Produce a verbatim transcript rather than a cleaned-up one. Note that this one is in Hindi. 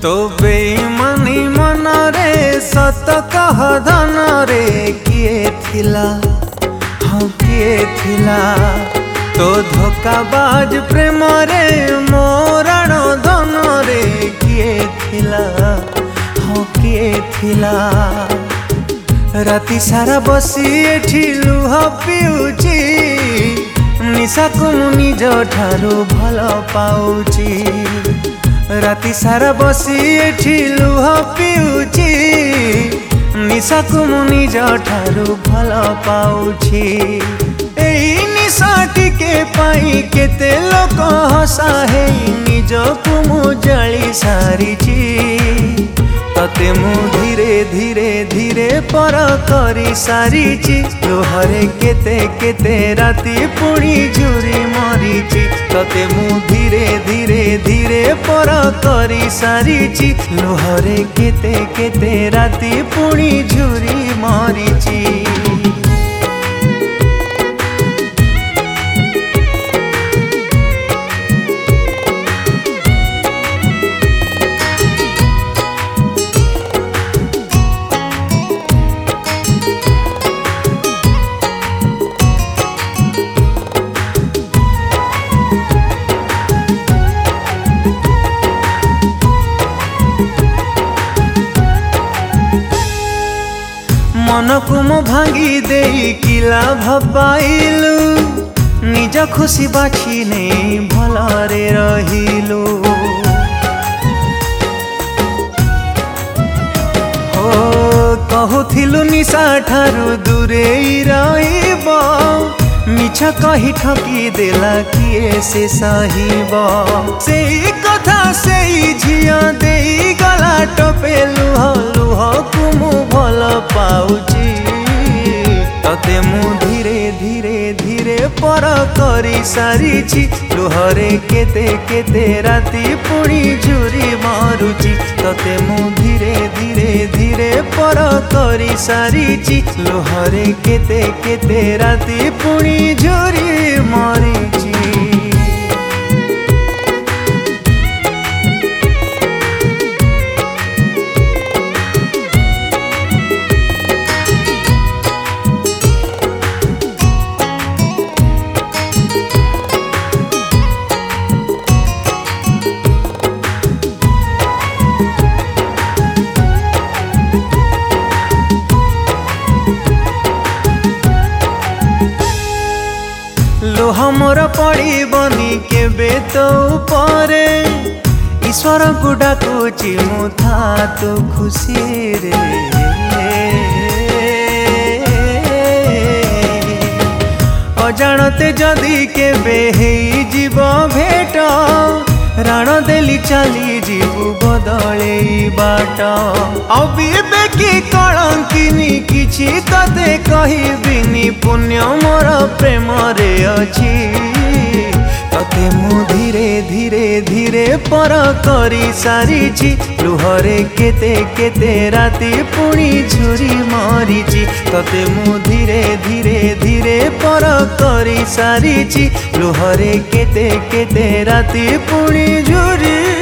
तो बेईमानी मन रे सत कह धन रे किए थिला हाँ किए थिला तो धोखाबाज प्रेम रे मोरण धन रे किए थिला हाँ किए थिला। राति सारा बसी एठी लुह पिउची निशा को मु निज ठारू भल पाउची। राति सारा बसी एठी लुह पिउची निशा को मु निज ठारू भल पाउची। एई निशा टिके पाई केते लोक हसा हे निज को मु जाली सारिची। तते मु धीरे धीरे धीरे पर करी सारिची लोहरे केते केते राति पुणी झुरी मरीची। तते मु धीरे धीरे धीरे पर करी सारिची लोहरे केते केते राति पुणी झुरी मरीची। मन को मो भांगी दे कि लाभ पाइलु निज खुशी बाछी नहीं भलरे रहिलु। हो कहूथिलु निशा ठारू दूरे रहिब मिछ कही ठकी देला किए से सहिब। सेई कथा सेई झिया देई गला टपे लुह लुह को मु भल पाउची। तते मु धीरे धीरे धीरे पर करी सारिची लुहरे केते केते राति पुणी झुरी मारुची। तते मु धीरे धीरे धीरे पर करी सारिची लुहरे केते केते राति पुणी झुरी मारिची। लोह मोर पड़बनी केबे तो परे ईश्वर को डाकुची मु था तो खुशी रे। अजाणते जदि केबे हेई जीव भेट राण देली चली जीवु बदले बाट। अविवेकी कलंकिनी किछि तते कहिबिनी पुण्य मोर प्रेम रे अछि। तते मु धीरे धीरे धीरे पर करी सारिची लुहरे केते केते राति पुणी झुरी मरीची। तते मु धीरे धीरे धीरे पर करी सारिची लुहरे केते केते राति पुणी झुरी